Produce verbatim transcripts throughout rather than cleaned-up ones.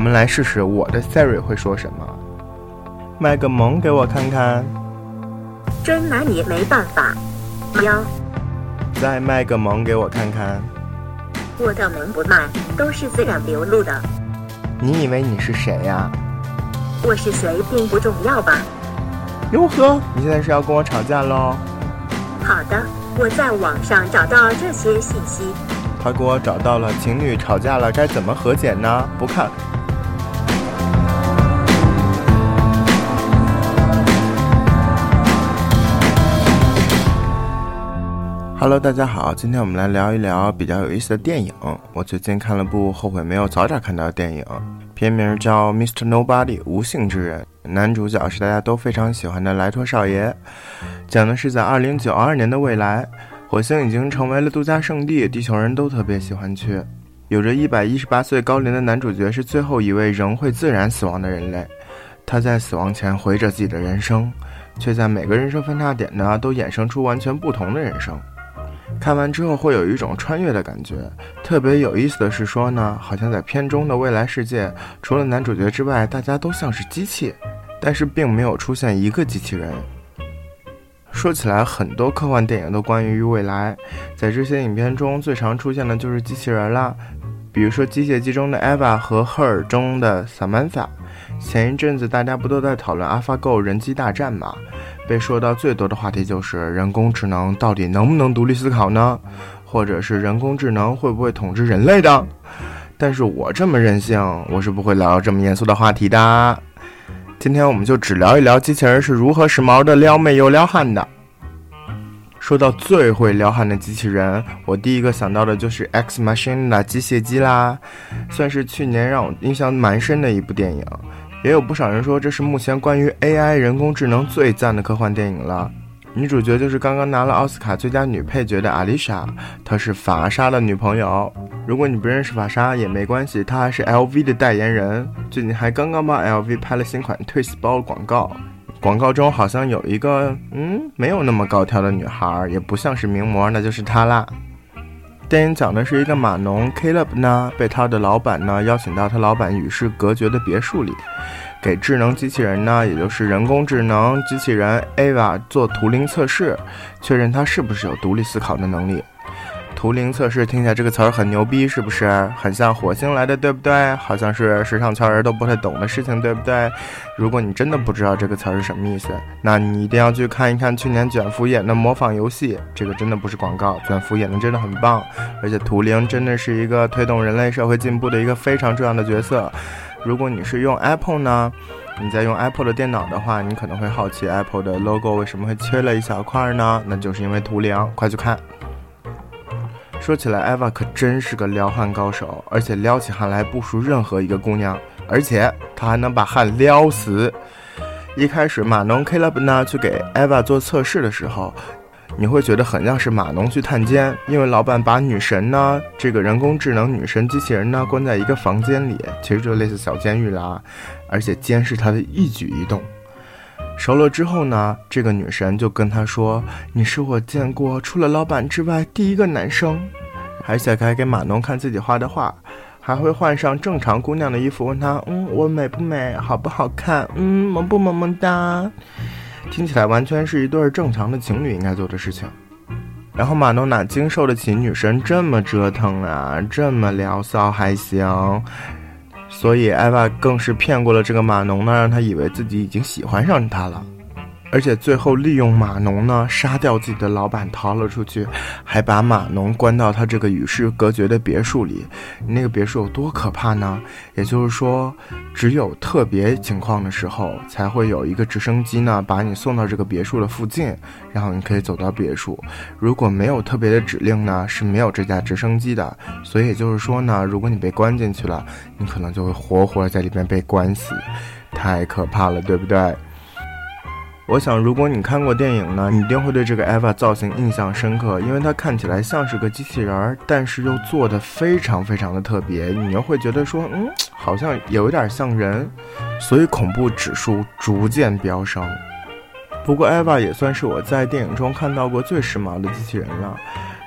们来试试我的 Siri 会说什么。卖个萌给我看看。 真拿你没办法。喵。 再卖个萌给我看看。 我的萌不卖，都是自然流露的。 你以为你是谁呀？ 我是谁并不重要吧。 哟呵，你现在是要跟我吵架咯？ 好的，我在网上找到这些信息。 他给我找到了情侣吵架了该怎么和解呢？不看。Hello， 大家好，今天我们来聊一聊比较有意思的电影。我最近看了部后悔没有早点看到的电影，片名叫 mister Nobody 无性之人，男主角是大家都非常喜欢的莱托少爷。讲的是在二零九二年的未来，火星已经成为了度假胜地，地球人都特别喜欢去。有着一百一十八岁高龄的男主角是最后一位仍会自然死亡的人类，他在死亡前回着自己的人生，却在每个人生分叉点呢都衍生出完全不同的人生。看完之后会有一种穿越的感觉。特别有意思的是说呢，好像在片中的未来世界，除了男主角之外，大家都像是机器，但是并没有出现一个机器人。说起来，很多科幻电影都关于未来，在这些影片中最常出现的就是机器人啦，比如说《机械姬》中的 Eva 和 Her 中的 Samantha。前一阵子大家不都在讨论 AlphaGo 人机大战吗？被说到最多的话题就是人工智能到底能不能独立思考呢？或者是人工智能会不会统治人类的？但是我这么任性，我是不会聊这么严肃的话题的。今天我们就只聊一聊机器人是如何时髦的撩妹又撩汉的。说到最会撩汉的机器人，我第一个想到的就是 Ex Machina 机械姬啦，算是去年让我印象蛮深的一部电影。也有不少人说这是目前关于 A I 人工智能最赞的科幻电影了。女主角就是刚刚拿了奥斯卡最佳女配角的阿丽莎，她是法莎的女朋友。如果你不认识法莎也没关系，她还是 L V 的代言人，最近还刚刚帮 L V 拍了新款 Twist 包广告。广告中好像有一个嗯没有那么高挑的女孩，也不像是名模，那就是她啦。电影讲的是一个码农 Caleb 呢，被他的老板呢邀请到他老板与世隔绝的别墅里，给智能机器人呢，也就是人工智能机器人 Eva 做图灵测试，确认他是不是有独立思考的能力。图灵测试听起来这个词儿很牛逼，是不是很像火星来的，对不对？好像是时尚圈人都不太懂的事情，对不对？如果你真的不知道这个词儿是什么意思，那你一定要去看一看去年卷福演的模仿游戏，这个真的不是广告，卷福演的真的很棒，而且图灵真的是一个推动人类社会进步的一个非常重要的角色。如果你是用 Apple 呢，你在用 Apple 的电脑的话，你可能会好奇 Apple 的 logo 为什么会缺了一小块呢？那就是因为图灵，快去看。说起来 Eva 可真是个撩汉高手，而且撩起汉来不输任何一个姑娘，而且她还能把汉撩死。一开始码农 Caleb 呢去给 Eva 做测试的时候，你会觉得很像是码农去探监，因为老板把女神呢，这个人工智能女神机器人呢关在一个房间里，其实就类似小监狱啦，而且监视她的一举一动。熟了之后呢，这个女神就跟他说，你是我见过除了老板之外第一个男生，而且还给码农看自己画的画，还会换上正常姑娘的衣服问他，嗯，我美不美，好不好看，嗯，萌不萌萌哒。听起来完全是一对正常的情侣应该做的事情。然后码农哪经受得起女神这么折腾啊，这么聊骚还行，所以艾娃更是骗过了这个码农呢，让他以为自己已经喜欢上他了，而且最后利用码农呢杀掉自己的老板逃了出去，还把码农关到他这个与世隔绝的别墅里。那个别墅有多可怕呢？也就是说只有特别情况的时候才会有一个直升机呢把你送到这个别墅的附近，然后你可以走到别墅。如果没有特别的指令呢是没有这架直升机的，所以也就是说呢，如果你被关进去了，你可能就会活活在里面被关死，太可怕了，对不对？我想如果你看过电影呢，你一定会对这个 Eva 造型印象深刻，因为它看起来像是个机器人，但是又做得非常非常的特别，你又会觉得说嗯，好像有点像人，所以恐怖指数逐渐飙升。不过 Eva 也算是我在电影中看到过最时髦的机器人了，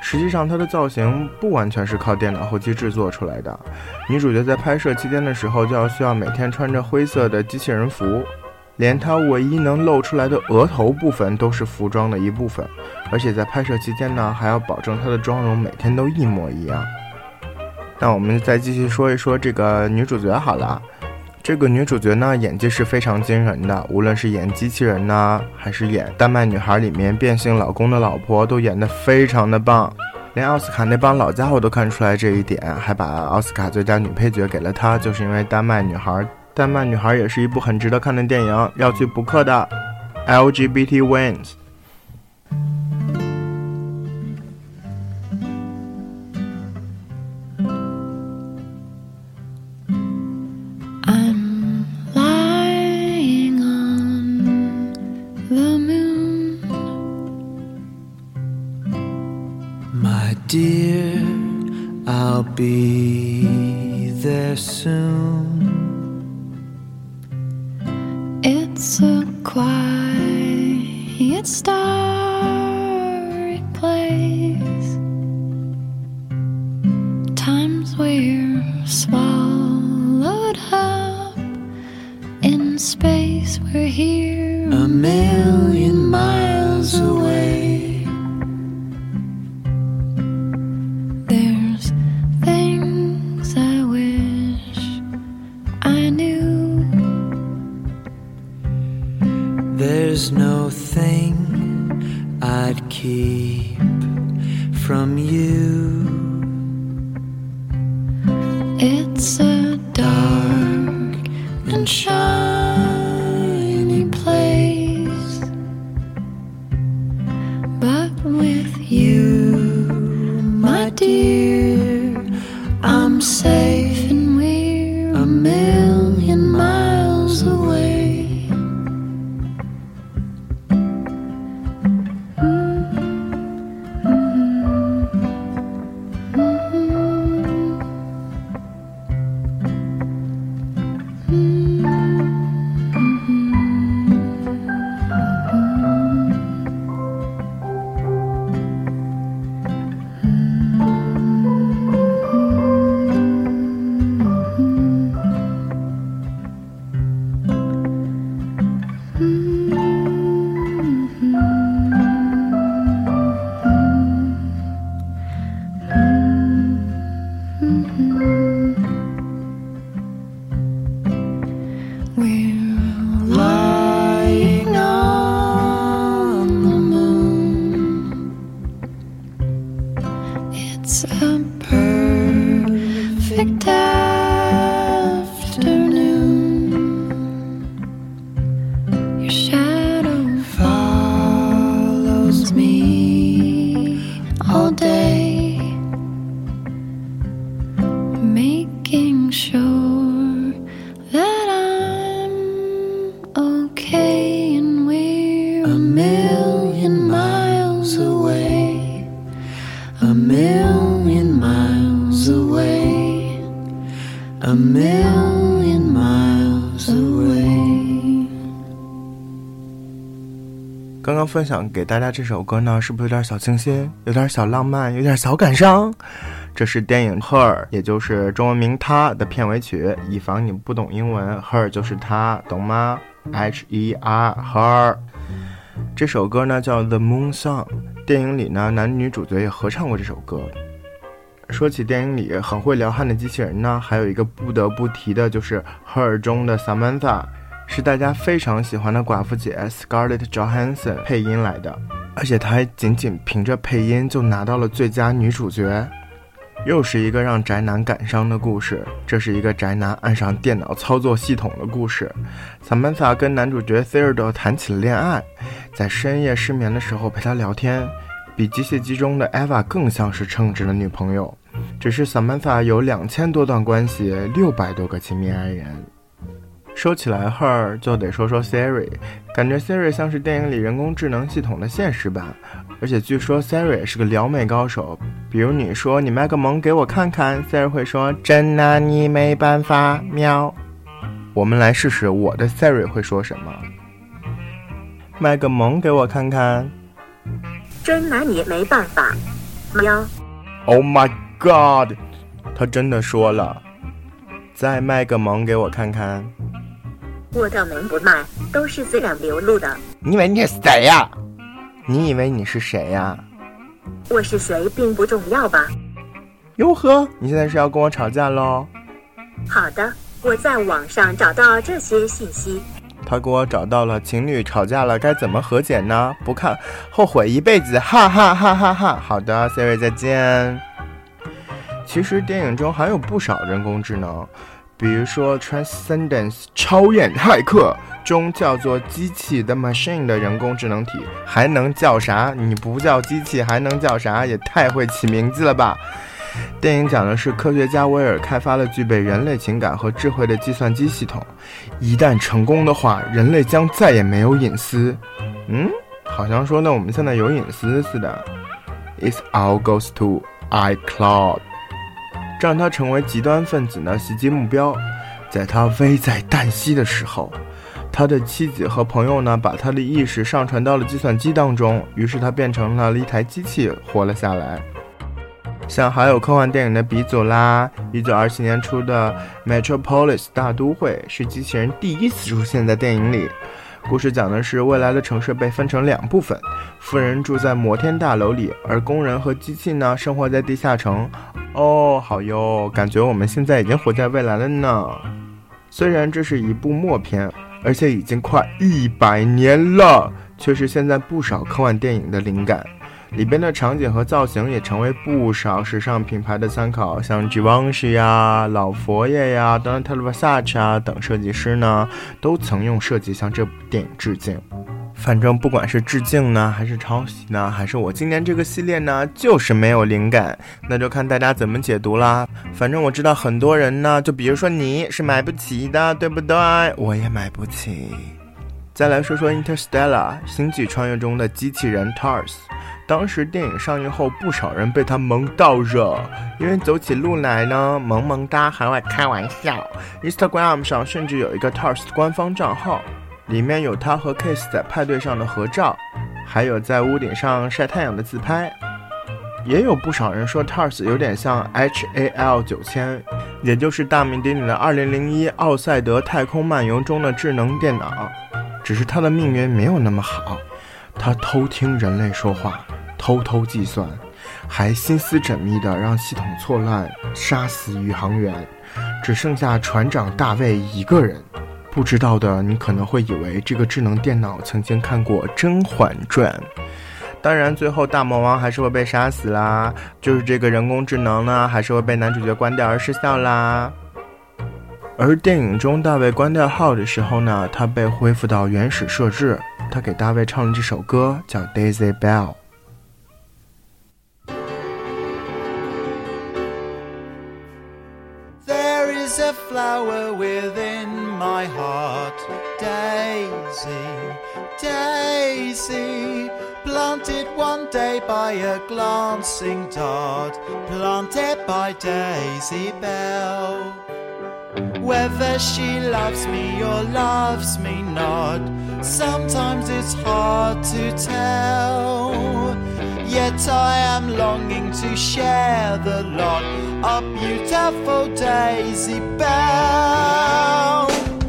实际上她的造型不完全是靠电脑后期制作出来的，女主角在拍摄期间的时候就要需要每天穿着灰色的机器人服，连她唯一能露出来的额头部分都是服装的一部分，而且在拍摄期间呢，还要保证她的妆容每天都一模一样。那我们再继续说一说这个女主角好了。这个女主角呢，演技是非常惊人的，无论是演机器人呢，还是演丹麦女孩里面变性老公的老婆，都演得非常的棒。连奥斯卡那帮老家伙都看出来这一点，还把奥斯卡最佳女配角给了她，就是因为丹麦女孩。丹麦女孩也是一部很值得看的电影，要去补课的。L G B T wins。 Dear, I'll be there soon. It's a quiet, starry place. Times we're swallowed up in space. We're here a million miles away.There's no thing I'd keep from you. It's a dark and shiny place, but with you, my dear, I'm safe and we're a million miles away.A million miles away。 刚刚分享给大家这首歌呢，是不是有点小清新，有点小浪漫，有点小感伤？这是电影 Her， 也就是中文名她的片尾曲。以防你不懂英文， Her 就是她，懂吗？ H E R Her。 这首歌呢叫 The Moon Song， 电影里呢男女主角也合唱过这首歌。说起电影里很会撩汉的机器人呢，还有一个不得不提的就是 Her 中的 Samantha， 是大家非常喜欢的寡妇姐 Scarlett Johansson 配音来的，而且她还仅仅凭着配音就拿到了最佳女主角。又是一个让宅男感伤的故事，这是一个宅男爱上电脑操作系统的故事。 Samantha 跟男主角 Theodore 谈起了恋爱，在深夜失眠的时候陪他聊天，比机械姬中的 Eva 更像是称职的女朋友。只是 Samantha 有两千多段关系，六百多个亲密爱人。说起来 Her 就得说说 Siri， 感觉 Siri 像是电影里人工智能系统的现实版，而且据说 Siri 也是个撩妹高手。比如你说你卖个萌给我看看， Siri 会说真拿你没办法，喵。我们来试试我的 Siri 会说什么。卖个萌给我看看， 真拿你没办法。 喵。 Oh my god， 他真的说了，再卖个萌给我看看。 我的萌不卖，都是自然流露的。 你以为你是谁呀？你以为你是谁呀？ 我是谁并不重要吧？ 哟呵，你现在是要跟我吵架咯？ 好的，我在网上找到这些信息。 他给我找到了情侣吵架了该怎么和解呢？不看后悔一辈子，哈哈哈哈哈。好的 Siri 再见。其实电影中还有不少人工智能，比如说 Transcendence 超验骇客中叫做机器的 machine 的人工智能体，还能叫啥？你不叫机器还能叫啥？也太会起名字了吧。电影讲的是科学家威尔开发了具备人类情感和智慧的计算机系统，一旦成功的话，人类将再也没有隐私。嗯，好像说呢我们现在有隐私似的。 It all goes to iCloud， 这让他成为极端分子的袭击目标。在他危在旦夕的时候，他的妻子和朋友呢把他的意识上传到了计算机当中，于是他变成了一台机器，活了下来。像还有科幻电影的鼻祖啦，一九二七年出的 Metropolis 大都会是机器人第一次出现在电影里。故事讲的是未来的城市被分成两部分，富人住在摩天大楼里，而工人和机器呢生活在地下城。哦，好哟，感觉我们现在已经活在未来了呢。虽然这是一部默片，而且已经快一百年了，却是现在不少科幻电影的灵感。里边的场景和造型也成为不少时尚品牌的参考，像 Givenchy 呀、老佛爷呀、Donatella Versace 啊等设计师呢，都曾用设计向这部电影致敬。反正不管是致敬呢，还是抄袭呢，还是我今年这个系列呢，就是没有灵感，那就看大家怎么解读啦。反正我知道很多人呢，就比如说你是买不起的，对不对？我也买不起。再来说说 Interstellar 星际穿越中的机器人 T A R S。当时电影上映后，不少人被他萌到热，因为走起路来呢，萌萌哒，还会开玩笑。Instagram 上甚至有一个 T A R S 的官方账号，里面有他和 Kiss 在派对上的合照，还有在屋顶上晒太阳的自拍。也有不少人说 T A R S 有点像 H A L 九千，也就是大名鼎鼎的二零零一奥赛德太空漫游中的智能电脑，只是它的命运没有那么好，它偷听人类说话，偷偷计算，还心思缜密地让系统错乱，杀死宇航员，只剩下船长大卫一个人。不知道的你可能会以为这个智能电脑曾经看过《甄嬛传》，当然最后大魔王还是会被杀死啦，就是这个人工智能呢还是会被男主角关掉而失效啦。而电影中大卫关掉号的时候呢，他被恢复到原始设置，他给大卫唱了这首歌叫 Daisy Bell。There is a flower within my heart, Daisy, Daisy, planted one day by a glancing dart, planted by Daisy Bell. Whether she loves me or loves me not, sometimes it's hard to tell. Yet I am longing to share the lot of beautiful Daisy Bell.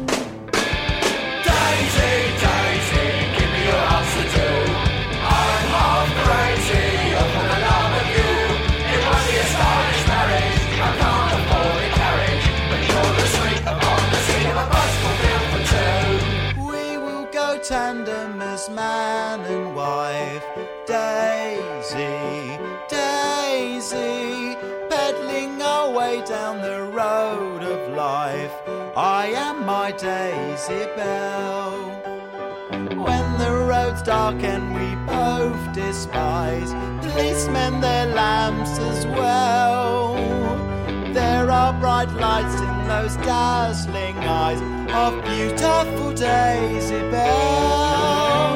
Daisy, Daisy, give me your answer too. I'm half crazy for the love of you. It won't be a stylish marriage, I can't afford a carriage, but you're the sweet upon the seat of a bicycle built for two. We will go tandem as man and wife, Daisy, Daisy, peddling our way down the road of life. I am my Daisy Bell. When the road's dark and we both despise policemen, their lamps as well, there are bright lights in those dazzling eyes of beautiful Daisy Bell.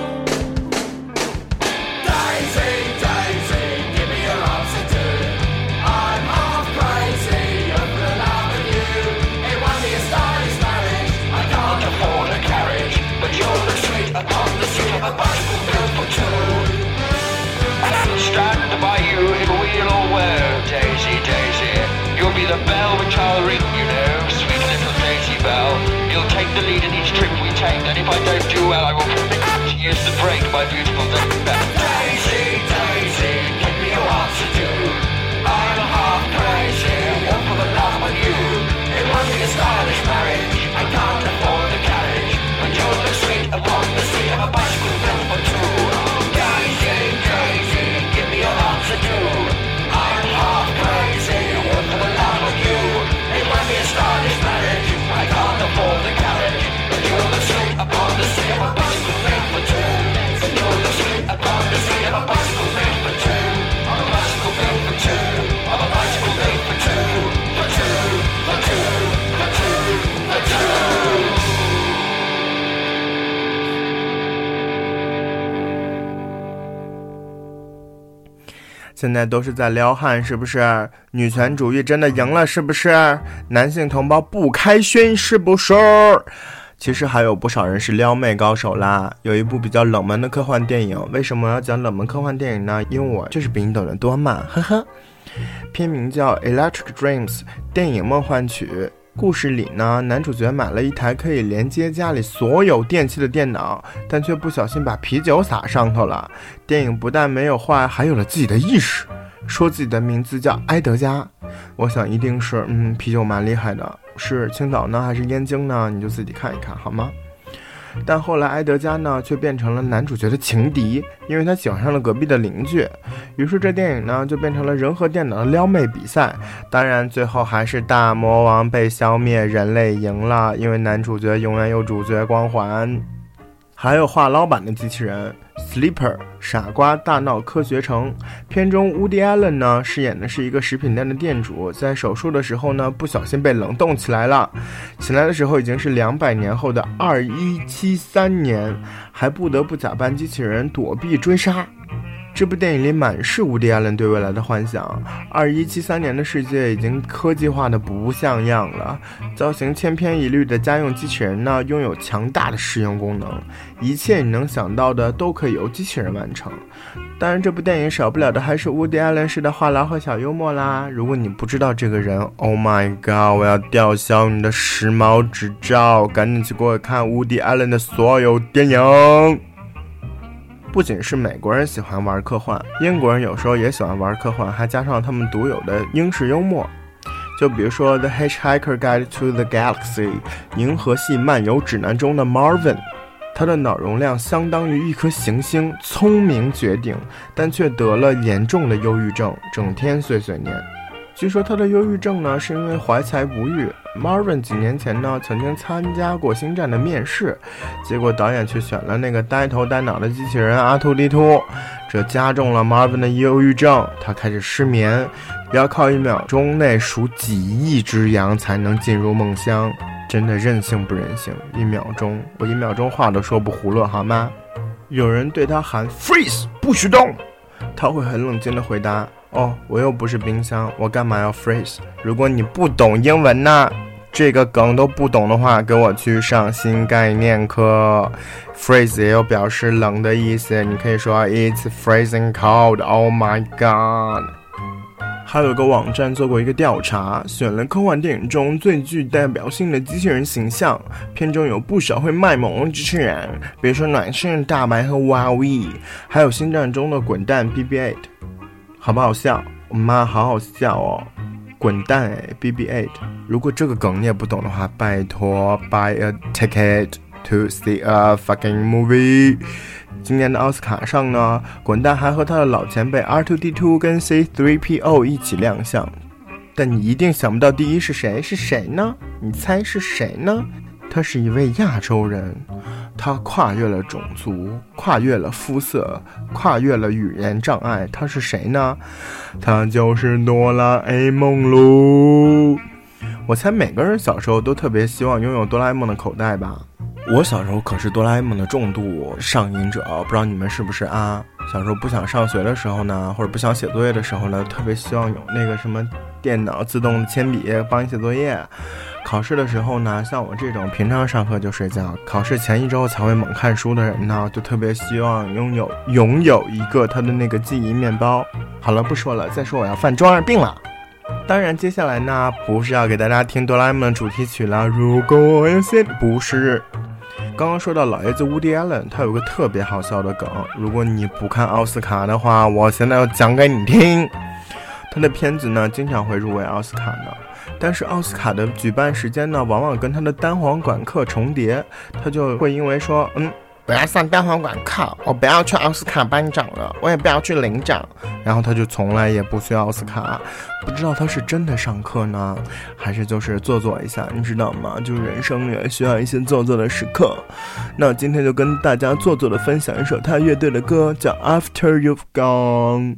Daisy, Daisy, give me your answer too. I'm half crazy for the love of you. It won't be a stylish marriage, I can't afford a carriage, but you're the sweet upon the seat of a bicycle built for two. Stand by you in wheel the lead in each trip we take, and if I don't do well, I will commit to use the break, my beautiful Daisy Bell. Daisy, Daisy, give me a what to do. I'm half crazy, all for the love of you. It must be a stylish marriage, I can't afford a carriage, but you'll look sweet upon the seat of a bicycle built for two. Daisy, Daisy, give me a lot to do. I'm half crazy, all for the love of you. It might be a stylish marriage, I can't afford a carriage, but you'll look sweet upon the seat of a bicycle built for two. You'll look sweet upon the seat of a bicycle built for two. On a bicycle built for two. On a bicycle built for two. For two, for two, for two, for two. 现在都是在撩汉，是不是？女权主义真的赢了，是不是？男性同胞不开心，是不是？其实还有不少人是撩妹高手啦。有一部比较冷门的科幻电影，为什么要讲冷门科幻电影呢？因为我就是比你懂得多嘛，呵呵。片名叫 Electric Dreams， 电影梦幻曲。故事里呢，男主角买了一台可以连接家里所有电器的电脑，但却不小心把啤酒洒上头了。电影不但没有坏，还有了自己的意识，说自己的名字叫埃德加。我想一定是，嗯，啤酒蛮厉害的，是青岛呢还是燕京呢？你就自己看一看好吗？但后来埃德加呢却变成了男主角的情敌，因为他喜欢上了隔壁的邻居。于是这电影呢就变成了人和电脑的撩妹比赛。当然最后还是大魔王被消灭，人类赢了，因为男主角永远有主角光环。还有话痨版的机器人 Sleeper 傻瓜大闹科学城，片中 Woody Allen 呢饰演的是一个食品店的店主，在手术的时候呢不小心被冷冻起来了，醒来的时候已经是两百年后的二一七三年，还不得不假扮机器人躲避追杀。这部电影里满是伍迪·艾伦对未来的幻想。二一七三年的世界已经科技化的不像样了，造型千篇一律的家用机器人呢，拥有强大的适应功能，一切你能想到的都可以由机器人完成。当然，这部电影少不了的还是伍迪·艾伦式的话痨和小幽默啦。如果你不知道这个人 ，Oh my God， 我要吊销你的时髦执照，赶紧去给我看伍迪·艾伦的所有电影。不仅是美国人喜欢玩科幻，英国人有时候也喜欢玩科幻，还加上他们独有的英式幽默。就比如说 The Hitchhiker Guide to the Galaxy 银河系漫游指南中的 Marvin， 他的脑容量相当于一颗行星，聪明绝顶，但却得了严重的忧郁症，整天碎碎念。据说他的忧郁症呢是因为怀才不遇。 Marvin 几年前呢曾经参加过星战的面试，结果导演却选了那个呆头呆脑的机器人阿图利图，这加重了 Marvin 的忧郁症，他开始失眠，要靠一秒钟内数几亿只羊才能进入梦乡。真的任性不任性，一秒钟我一秒钟话都说不葫芦好吗？有人对他喊 Freeze 不许动，他会很冷静地回答，哦，我又不是冰箱，我干嘛要 freeze？ 如果你不懂英文呢，这个梗都不懂的话，给我去上新概念课。freeze 也有表示冷的意思，你可以说 It's freezing cold, oh my god。 还有个网站做过一个调查，选了科幻电影中最具代表性的机器人形象，片中有不少会卖萌的机器人，比如说暖身大白和 Wowie， 还有星战中的滚蛋 B B 八。好不好笑？我妈好好笑哦，滚蛋哎 B B 八。 如果这个梗你也不懂的话，拜托 buy a ticket to see a fucking movie。 今年的奥斯卡上呢，滚蛋还和他的老前辈 R 二 D 二 跟 C 三 P O 一起亮相，但你一定想不到第一是谁？是谁呢？你猜是谁呢？他是一位亚洲人，他跨越了种族，跨越了肤色，跨越了语言障碍。他是谁呢？他就是哆啦 A 梦喽。我猜每个人小时候都特别希望拥有哆啦 A 梦的口袋吧。我小时候可是哆啦 A 梦的重度上瘾者，不知道你们是不是啊？小时候不想上学的时候呢，或者不想写作业的时候呢，特别希望有那个什么电脑自动的铅笔帮你写作业。考试的时候呢，像我这种平常上课就睡觉，考试前一周才会猛看书的人呢，就特别希望拥有拥有一个他的那个记忆面包。好了，不说了，再说我要犯中二病了。 当然接下来呢不是要给大家听哆啦 A 梦的主题曲了，如果我有些不是。刚刚说到老爷子 Woody Allen， 他有个特别好笑的梗，如果你不看奥斯卡的话，我现在要讲给你听。他的片子呢经常会入围奥斯卡呢，但是奥斯卡的举办时间呢往往跟他的单簧管课重叠，他就会因为说嗯我要上单簧管课，我不要去奥斯卡颁奖了，我也不要去领奖，然后他就从来也不去奥斯卡。不知道他是真的上课呢，还是就是做作一下，你知道吗？就是人生也需要一些做作的时刻。那今天就跟大家做作的分享一首他乐队的歌，叫 After You've Gone。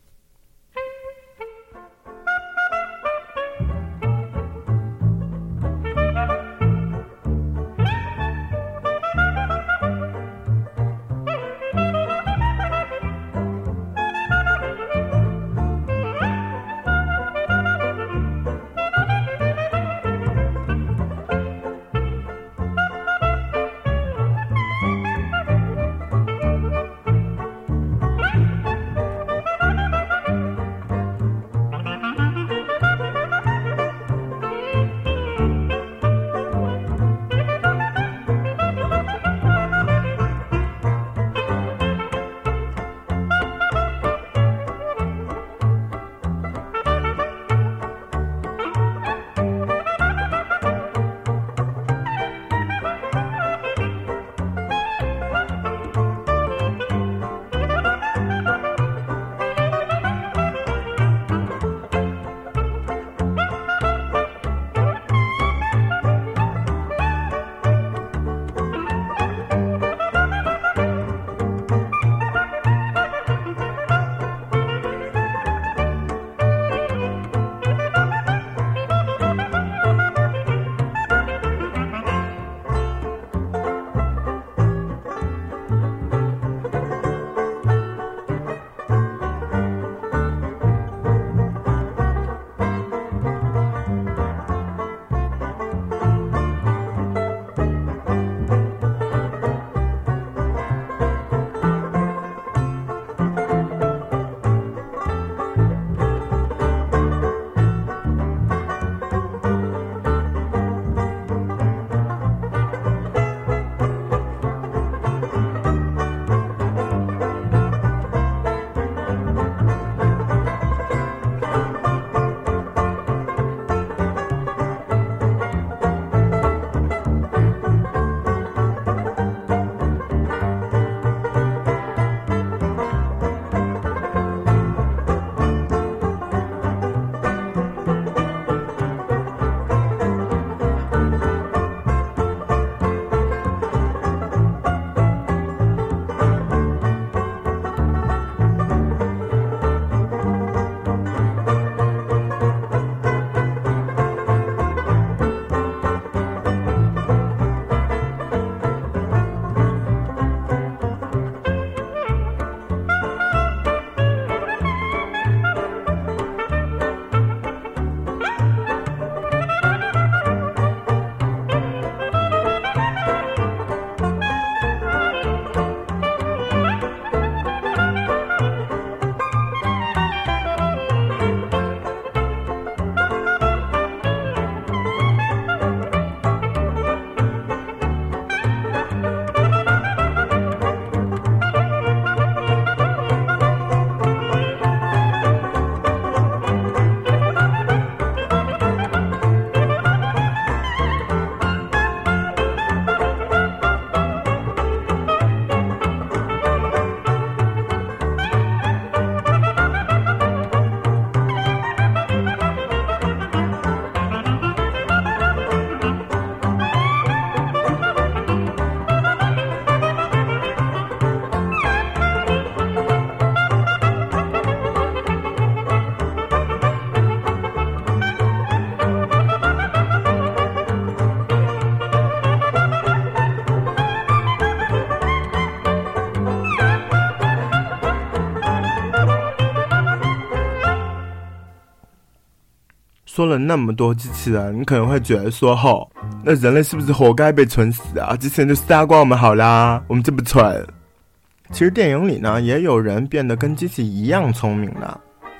说了那么多机器人，你可能会觉得说吼，那人类是不是活该被蠢死啊？机器人就杀光我们好啦，我们这么蠢。其实电影里呢，也有人变得跟机器一样聪明的。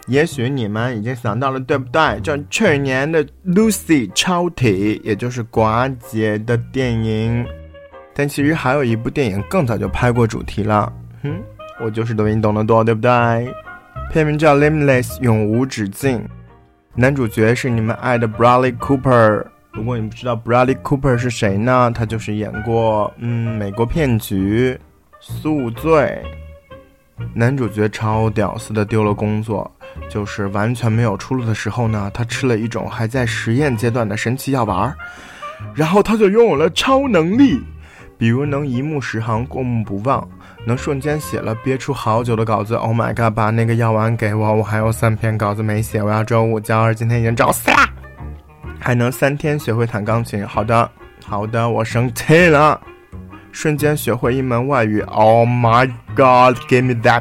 也许你们已经想到了，对不对？就去年的 Lucy 超体，也就是寡姐的电影。但其实还有一部电影更早就拍过主题了，嗯，我就是都比你懂得多，对不对？片名叫 Limitless 永无止境，男主角是你们爱的 Bradley Cooper。如果你不知道 Bradley Cooper 是谁呢，他就是演过嗯美国骗局、宿醉。男主角超屌丝的丢了工作，就是完全没有出路的时候呢，他吃了一种还在实验阶段的神奇药丸，然后他就拥有了超能力，比如能一目十行过目不忘，能瞬间写了憋出好久的稿子。 Oh my god， 把那个药丸给我，我还有三篇稿子没写，我要周五交，而今天已经周四了。还能三天学会弹钢琴，好的好的，我生气了。瞬间学会一门外语， Oh my god give me that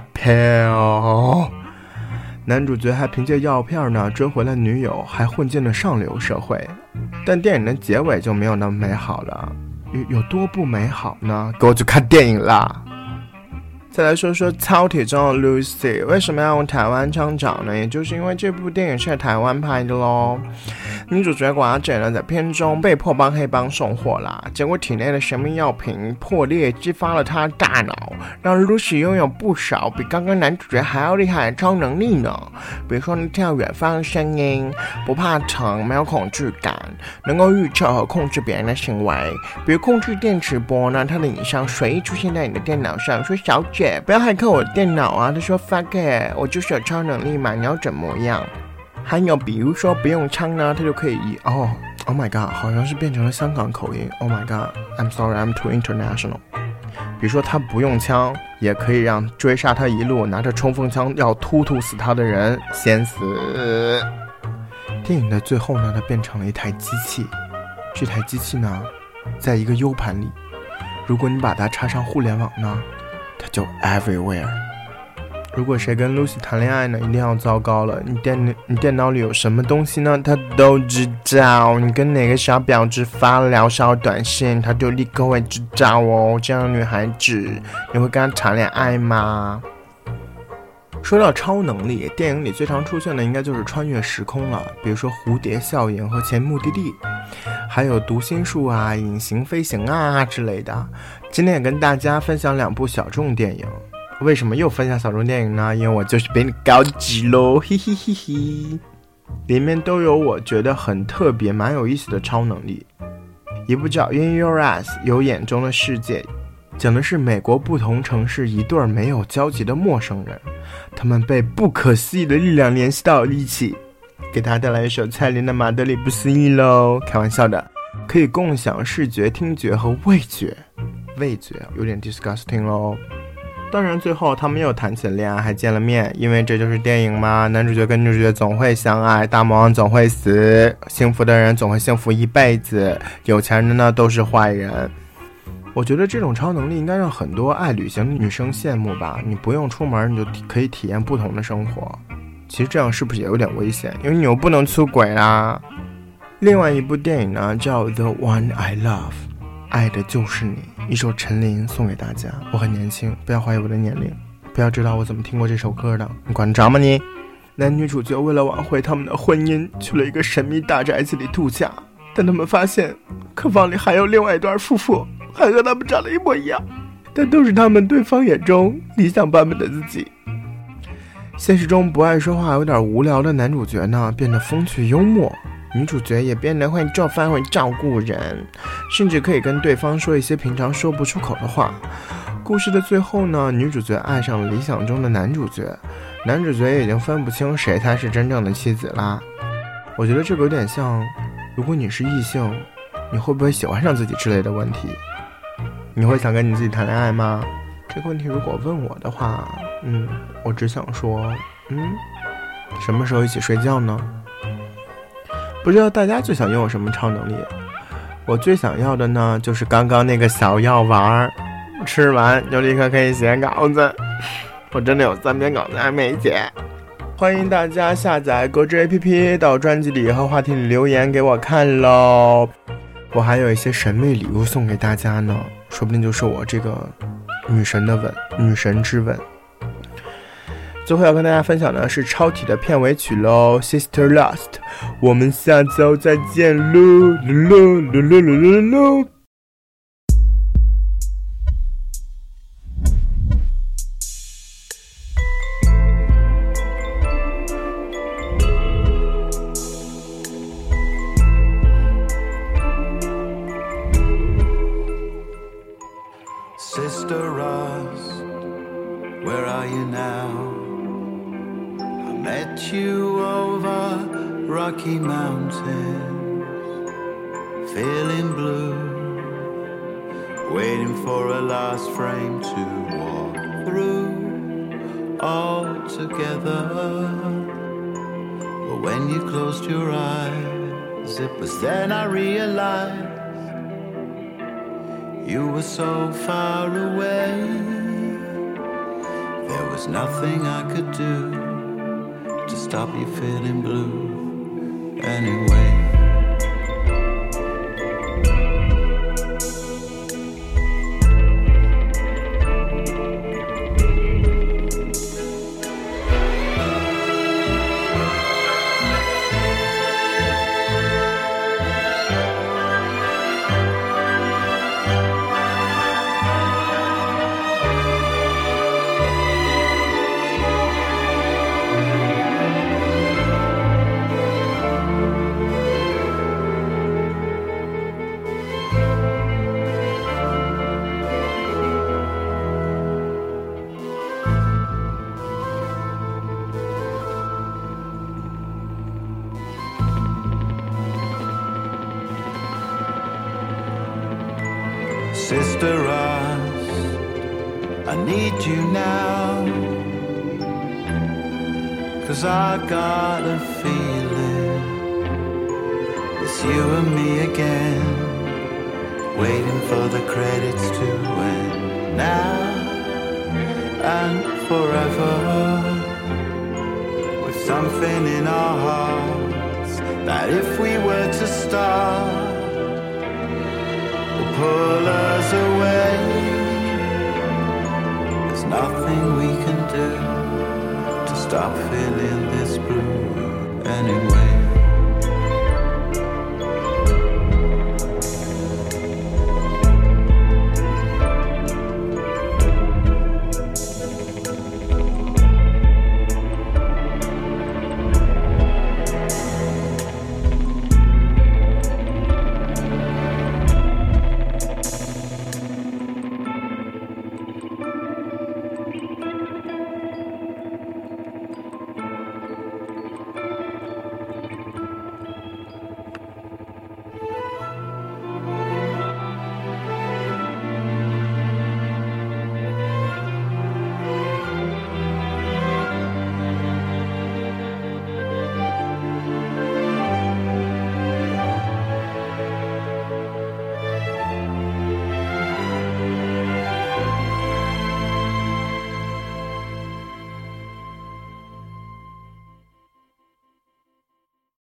pill。 男主角还凭借药片呢追回了女友，还混进了上流社会。但电影的结尾就没有那么美好了，有有多不美好呢？给我去看电影啦。再来说说超体中的 Lucy， 为什么要用台湾腔讲呢？也就是因为这部电影是在台湾拍的咯。女主角寡姐呢在片中被迫帮黑帮送货啦，结果体内的神秘药品破裂，激发了她的大脑，让 Lucy 拥有不少比刚刚男主角还要厉害的超能力呢。比如说能听到远方的声音，不怕疼，没有恐惧感，能够预测和控制别人的行为。比如控制电磁波呢，它的影像随意出现在你的电脑上，说小姐不要骇客我的电脑啊，他说 fuck it， 我就是有超能力嘛，你要怎么样？还有比如说不用枪呢，他就可以哦 Oh my god， 好像是变成了香港口音。 Oh my god I'm sorry I'm too international。 比如说他不用枪也可以让追杀他一路拿着冲锋枪要突突死他的人先死。电影的最后呢，他变成了一台机器，这台机器呢在一个 U 盘里，如果你把它插上互联网呢，它就 everywhere。 如果谁跟 Lucy 谈恋爱呢，一定要糟糕了，你电你电脑里有什么东西呢，他都知道。你跟哪个小婊子发了聊骚短信，他就立刻会知道哦。这样的女孩子你会跟她谈恋爱吗？说到超能力，电影里最常出现的应该就是穿越时空了，比如说蝴蝶效应和前目的地，还有读心术啊、隐形飞行啊之类的。今天也跟大家分享两部小众电影。为什么又分享小众电影呢？因为我就是比你高级咯，嘿嘿嘿嘿。里面都有我觉得很特别蛮有意思的超能力。一部叫 In Your Eyes 有眼中的世界，讲的是美国不同城市一对没有交集的陌生人，他们被不可思议的力量联系到了一起。给大家带来一首蔡琳的马德里不思议咯，开玩笑的，可以共享视觉、听觉和味觉。味觉有点 disgusting 咯。当然最后他们又谈起了恋爱，还见了面，因为这就是电影嘛，男主角跟女主角总会相爱，大魔王总会死，幸福的人总会幸福一辈子，有钱人呢都是坏人。我觉得这种超能力应该让很多爱旅行的女生羡慕吧，你不用出门你就可以体验不同的生活。其实这样是不是也有点危险，因为你又不能出轨啦。另外一部电影呢叫 The One I Love， 爱的就是你，一首陈琳送给大家。我很年轻，不要怀疑我的年龄，不要知道我怎么听过这首歌的，你管得着吗你？男女主角为了挽回他们的婚姻，去了一个神秘大宅子里度假，但他们发现客房里还有另外一对夫妇，还和他们长得一模一样，但都是他们对方眼中理想版本的自己。现实中不爱说话有点无聊的男主角呢，变得风趣幽默，女主角也变得会做饭会照顾人，甚至可以跟对方说一些平常说不出口的话。故事的最后呢，女主角爱上了理想中的男主角，男主角也已经分不清谁才是真正的妻子啦。我觉得这个有点像，如果你是异性，你会不会喜欢上自己之类的问题。你会想跟你自己谈恋爱吗？这个问题如果问我的话，嗯，我只想说，嗯，什么时候一起睡觉呢？不知道大家最想拥有什么超能力？我最想要的呢，就是刚刚那个小药丸，吃完就立刻可以写稿子。我真的有三篇稿子还没写。欢迎大家下载格致 A P P， 到专辑里和话题里留言给我看咯。我还有一些神秘礼物送给大家呢，说不定就是我这个女神的吻，女神之吻。 最后要跟大家分享的是超体的片尾曲喽 Sister Lost， 我们下周再见喽噜噜噜噜噜噜噜。 Sister Rust, where are you now? I met you over Rocky Mountains, feeling blue, waiting for a last frame to walk through all together. But when you closed your eyes, it was then I realized you were so far away. There was nothing I could do to stop you feeling blue anyway. Sister Rust, I need you now, 'cause I got a feeling it's you and me again, waiting for the credits to end now and forever, with something in our hearts that if we were to start pull us away. There's nothing we can do to stop feeling this blue anyway.